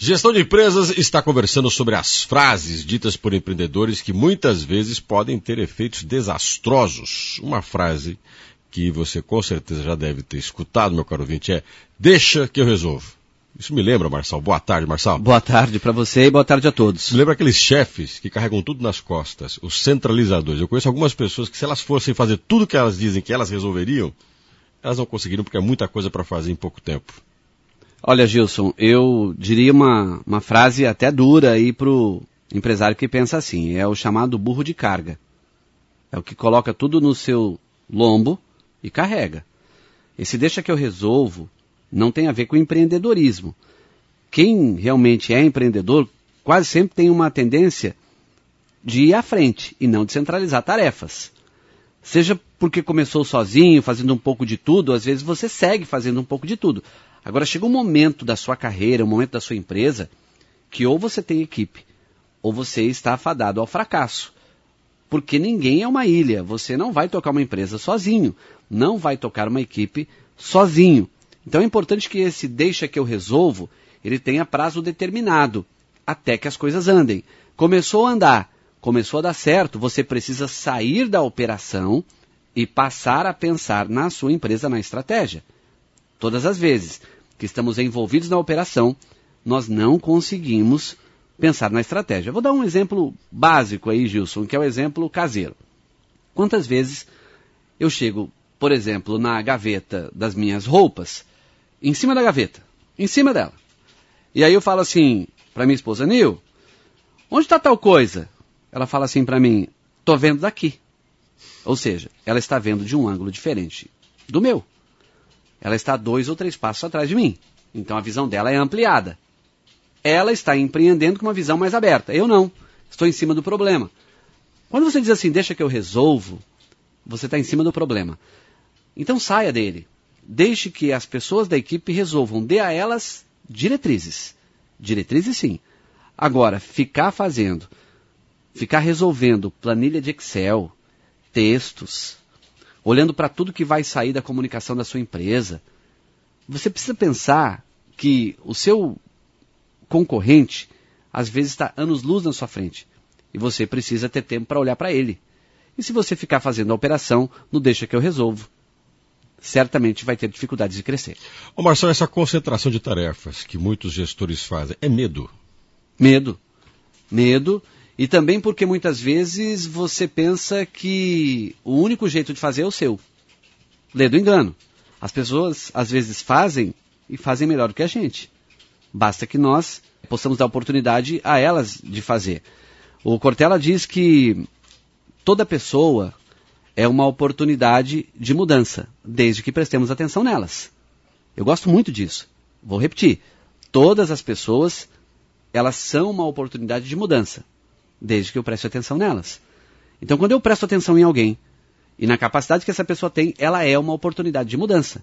Gestão de Empresas está conversando sobre as frases ditas por empreendedores que muitas vezes podem ter efeitos desastrosos. Uma frase que você com certeza já deve ter escutado, meu caro ouvinte, é: deixa que eu resolvo. Isso me lembra, Marçal. Boa tarde, Marçal. Boa tarde para você e boa tarde a todos. Me lembra aqueles chefes que carregam tudo nas costas, os centralizadores. Eu conheço algumas pessoas que, se elas fossem fazer tudo que elas dizem que elas resolveriam, elas não conseguiriam, porque é muita coisa para fazer em pouco tempo. Olha, Gilson, eu diria uma frase até dura aí pro empresário que pensa assim: é o chamado burro de carga. É o que coloca tudo no seu lombo e carrega. Esse deixa que eu resolvo não tem a ver com empreendedorismo. Quem realmente é empreendedor quase sempre tem uma tendência de ir à frente e não de centralizar tarefas. Seja porque começou sozinho, fazendo um pouco de tudo, às vezes você segue fazendo um pouco de tudo. Agora chega um momento da sua carreira, um momento da sua empresa, que ou você tem equipe, ou você está afadado ao fracasso. Porque ninguém é uma ilha. Você não vai tocar uma empresa sozinho, não vai tocar uma equipe sozinho. Então é importante que esse deixa que eu resolvo, ele tenha prazo determinado, até que as coisas andem. Começou a andar, começou a dar certo, você precisa sair da operação e passar a pensar na sua empresa, na estratégia. Todas as vezes que estamos envolvidos na operação, nós não conseguimos pensar na estratégia. Vou dar um exemplo básico aí, Gilson, que é o exemplo caseiro. Quantas vezes eu chego, por exemplo, na gaveta das minhas roupas, em cima da gaveta, em cima dela. E aí eu falo assim para minha esposa: Nil, onde está tal coisa? Ela fala assim para mim: tô vendo daqui. Ou seja, ela está vendo de um ângulo diferente do meu. Ela está 2 ou 3 passos atrás de mim. Então a visão dela é ampliada. Ela está empreendendo com uma visão mais aberta. Eu não. Estou em cima do problema. Quando você diz assim, deixa que eu resolvo, você está em cima do problema. Então saia dele. Deixe que as pessoas da equipe resolvam. Dê a elas diretrizes. Diretrizes sim. Agora, ficar resolvendo planilha de Excel, textos, olhando para tudo que vai sair da comunicação da sua empresa, você precisa pensar que o seu concorrente, às vezes, está anos-luz na sua frente. E você precisa ter tempo para olhar para ele. E se você ficar fazendo a operação, não deixa que eu resolvo, certamente vai ter dificuldades de crescer. Ô Marcelo, essa concentração de tarefas que muitos gestores fazem, é medo? Medo. Medo. E também porque muitas vezes você pensa que o único jeito de fazer é o seu. Lê do engano. As pessoas às vezes fazem e fazem melhor do que a gente. Basta que nós possamos dar oportunidade a elas de fazer. O Cortella diz que toda pessoa é uma oportunidade de mudança, desde que prestemos atenção nelas. Eu gosto muito disso. Vou repetir. Todas as pessoas, elas são uma oportunidade de mudança, desde que eu preste atenção nelas. Então, quando eu presto atenção em alguém, e na capacidade que essa pessoa tem, ela é uma oportunidade de mudança.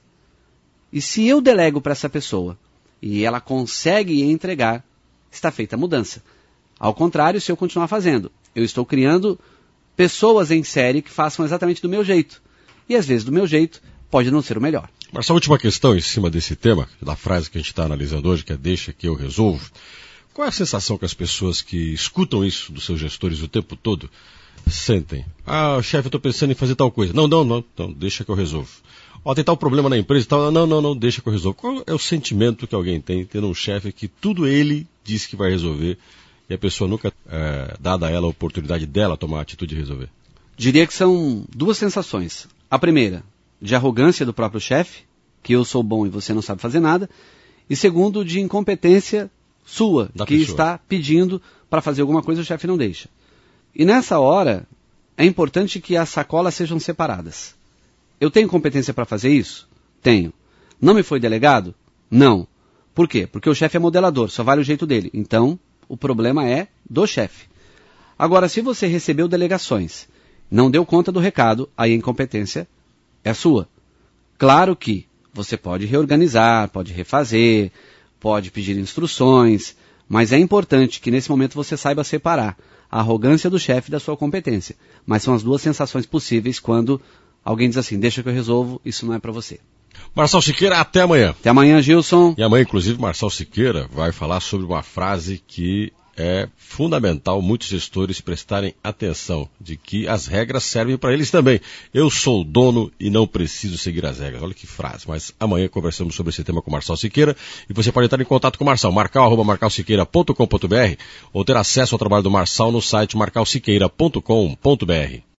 E se eu delego para essa pessoa, e ela consegue entregar, está feita a mudança. Ao contrário, se eu continuar fazendo, eu estou criando pessoas em série que façam exatamente do meu jeito. E às vezes do meu jeito pode não ser o melhor. Mas a última questão em cima desse tema, da frase que a gente está analisando hoje, que é deixa que eu resolvo. Qual é a sensação que as pessoas que escutam isso dos seus gestores o tempo todo sentem? Ah, chefe, eu estou pensando em fazer tal coisa. Não, deixa que eu resolvo. Ó, tem tal problema na empresa e tal. Não, deixa que eu resolvo. Qual é o sentimento que alguém tem tendo um chefe que tudo ele diz que vai resolver e a pessoa nunca dada a ela a oportunidade dela tomar a atitude de resolver? Diria que são 2 sensações. A primeira, de arrogância do próprio chefe, que eu sou bom e você não sabe fazer nada. E segundo, de incompetência sua, que está pedindo para fazer alguma coisa e o chefe não deixa. E nessa hora, é importante que as sacolas sejam separadas. Eu tenho competência para fazer isso? Tenho. Não me foi delegado? Não. Por quê? Porque o chefe é modelador, só vale o jeito dele. Então, o problema é do chefe. Agora, se você recebeu delegações, não deu conta do recado, aí a incompetência é sua. Claro que você pode reorganizar, pode refazer, pode pedir instruções, mas é importante que nesse momento você saiba separar a arrogância do chefe da sua competência. Mas são as 2 sensações possíveis quando alguém diz assim, deixa que eu resolvo, isso não é para você. Marçal Siqueira, até amanhã. Até amanhã, Gilson. E amanhã, inclusive, Marçal Siqueira vai falar sobre uma frase que é fundamental muitos gestores prestarem atenção, de que as regras servem para eles também. Eu sou o dono e não preciso seguir as regras. Olha que frase. Mas amanhã conversamos sobre esse tema com Marçal Siqueira e você pode entrar em contato com o Marçal, marcal@marcalsiqueira.com.br ou ter acesso ao trabalho do Marçal no site marcalsiqueira.com.br.